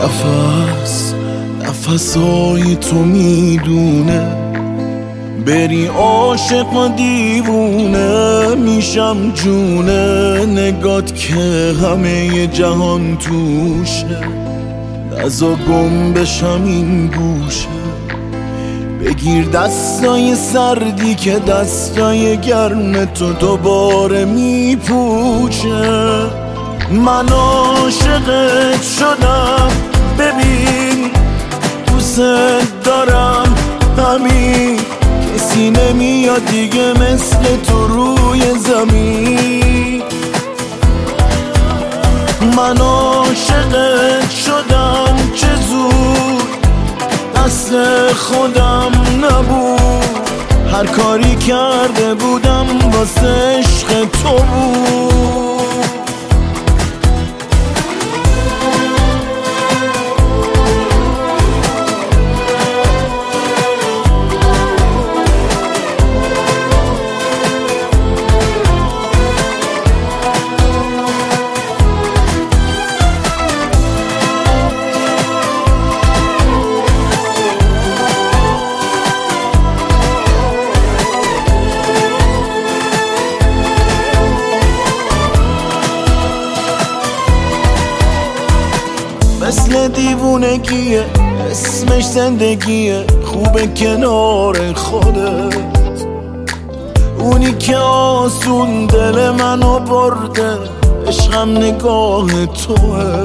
نفسای تو میدونه بری عاشق و دیوونه میشم جونه نگات که همه جهان توشه نزا گم بشم این گوشه بگیر دستای سردی که دستای گرم تو دوباره میپوشه من عاشقت شدم ببین دوست دارم همین کسی نمیاد دیگه مثل تو روی زمین من عاشقت شدم چه زود دست خودم نبود هر کاری کرده بودم واسه عشق تو بود مثل دیوونگیه اسمش زندگیه خوبه کنار خودت اونی که آسون دل منو برده عشقم نگاه توه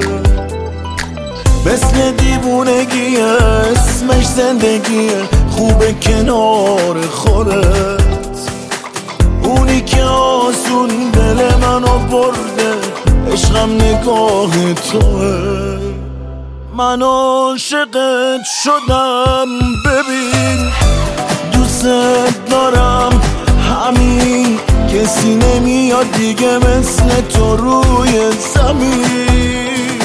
مثل دیوونگیه اسمش زندگیه خوبه کنار خودت اونی که آسون دل منو برده عشقم نگاه توه من عاشقت شدم ببین دوست دارم همین کسی نمیاد دیگه مثل تو روی زمین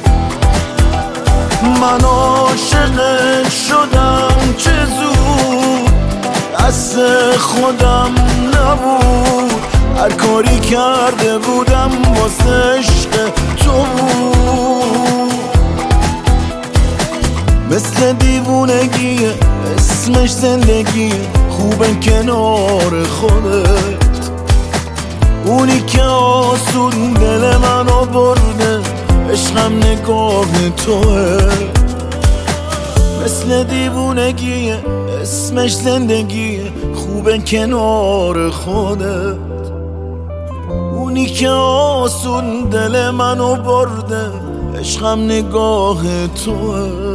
من عاشقت شدم چه زود دست خودم نبود هر کاری کرده بودم واسه عشق تو بود مثل دیوونگیه اسمش زندگیه خوبه کنار خودت اونی که آسون دل منو برده عشقم نگاه توه مثل دیوونگیه اسمش زندگیه خوبه کنار خودت اونی که آسون دل منو برده عشقم نگاه توه